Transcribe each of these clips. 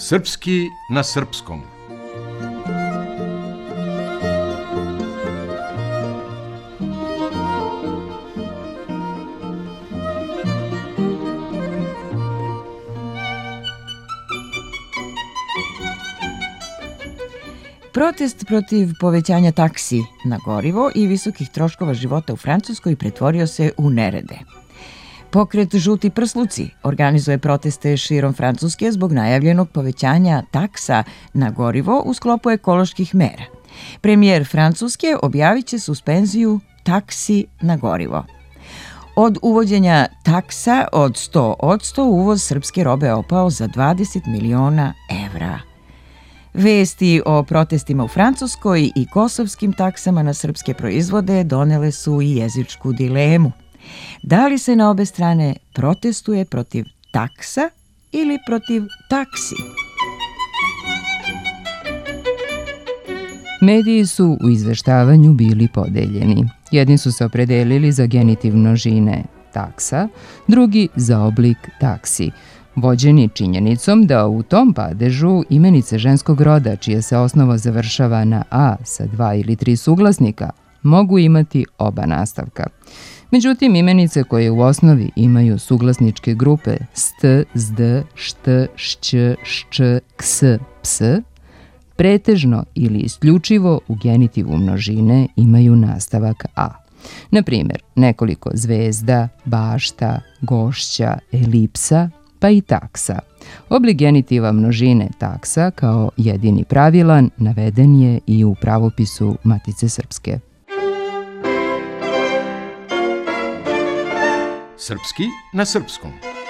Srpski na srpskom. Protest protiv povećanja taksi na gorivo i visokih troškova života u Francuskoj pretvorio se u nerede. Pokret Žuti prsluci organizuje proteste širom Francuske zbog najavljenog povećanja taksa na gorivo u sklopu ekoloških mera. Premijer Francuske objavit će suspenziju taksi na gorivo. Od uvođenja taksa od 100%, uvoz srpske robe opao za 20 miliona evra. Vesti o protestima u Francuskoj i kosovskim taksama na srpske proizvode donele su i jezičku dilemu. Da li se na obe strane protestuje protiv taksa ili protiv taksi? Mediji su u izveštavanju bili podeljeni. Jedni su se opredelili za genitiv množine taksa, drugi za oblik taksi, vođeni činjenicom da u tom padežu imenice ženskog roda čija se osnova završava na a sa 2 ili 3 suglasnika mogu imati oba nastavka. Međutim, imenice koje u osnovi imaju suglasničke grupe st, zd, št, šć, šč, ks, ps, pretežno ili isključivo u genitivu množine imaju nastavak a. Na primjer, nekoliko zvezda, bašta, gošća, elipsa, pa i taksa. Oblik genitiva množine taksa kao jedini pravilan naveden je i u pravopisu Matice Srpske. Srpski na srpskom.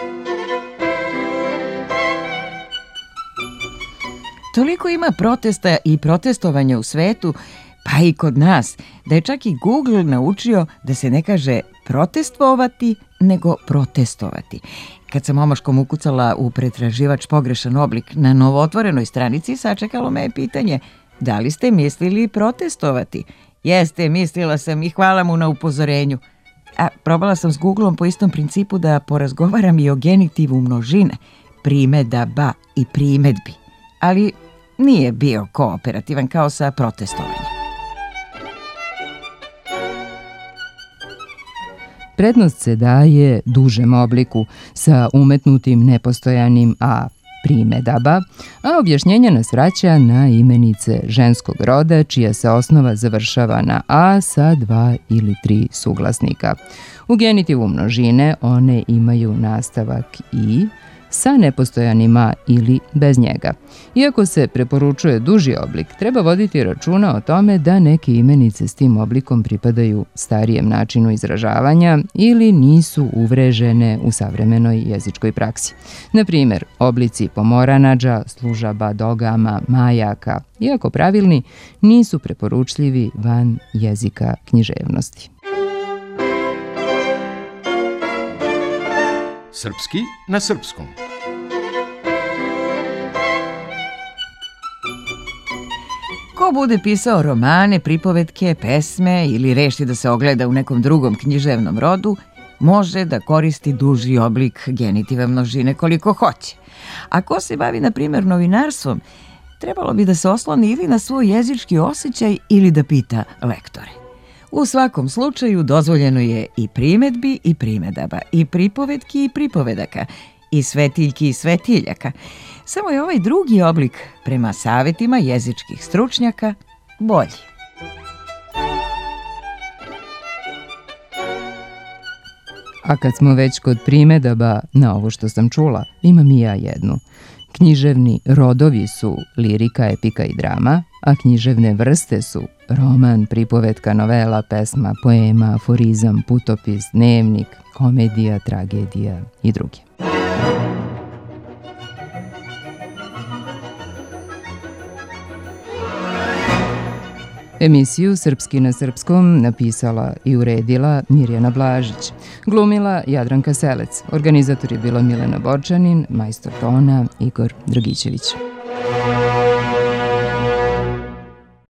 Toliko ima protesta i protestovanja u svetu, pa i kod nas, da je čak i Google naučio da se ne kaže protestovati, nego protestovati. Kad sam omaškom ukucala u pretraživač pogrešan oblik na novootvorenoj stranici, sačekalo me je pitanje: da li ste mislili protestovati? Jeste, mislila sam i hvala mu na upozorenju. A probala sam s Googlom po istom principu da porazgovaram i o genitivu množine, primedaba i primedbi, ali nije bio kooperativan kao sa protestovanjem. Prednost se daje dužem obliku sa umetnutim nepostojanim a primedaba, a objašnjenje nas vraća na imenice ženskog roda čija se osnova završava na a sa 2 ili 3 suglasnika. U genitivu množine one imaju nastavak i sa nepostojanima ili bez njega. Iako se preporučuje duži oblik, treba voditi računa o tome da neke imenice s tim oblikom pripadaju starijem načinu izražavanja ili nisu uvrežene u savremenoj jezičkoj praksi. Na primjer, oblici pomoranadža, služaba, dogama, majaka, iako pravilni, nisu preporučljivi van jezika književnosti. Srpski na srpskom. Ko bude pisao romane, pripovetke, pesme ili reši da se ogleda u nekom drugom književnom rodu, može da koristi duži oblik genitive množine koliko hoće. A ko se bavi, na primjer, novinarstvom, trebalo bi da se osloni ili na svoj jezički osjećaj ili da pita lektore. U svakom slučaju dozvoljeno je i primedbi i primedaba, i pripovetki i pripovedaka, i svetiljki i svetiljaka. Samo je ovaj drugi oblik, prema savjetima jezičkih stručnjaka, bolji. A kad smo već kod primedaba na ovo što sam čula, imam i ja jednu. Književni rodovi su lirika, epika i drama, a književne vrste su roman, pripovetka, novela, pesma, poema, aforizam, putopis, dnevnik, komedija, tragedija i druge. Emisiju Srpski na srpskom napisala i uredila Mirjana Blažić. Glumila Jadranka Selec. Organizator je bila Milena Borčanin, majstor tona Igor Dragićević.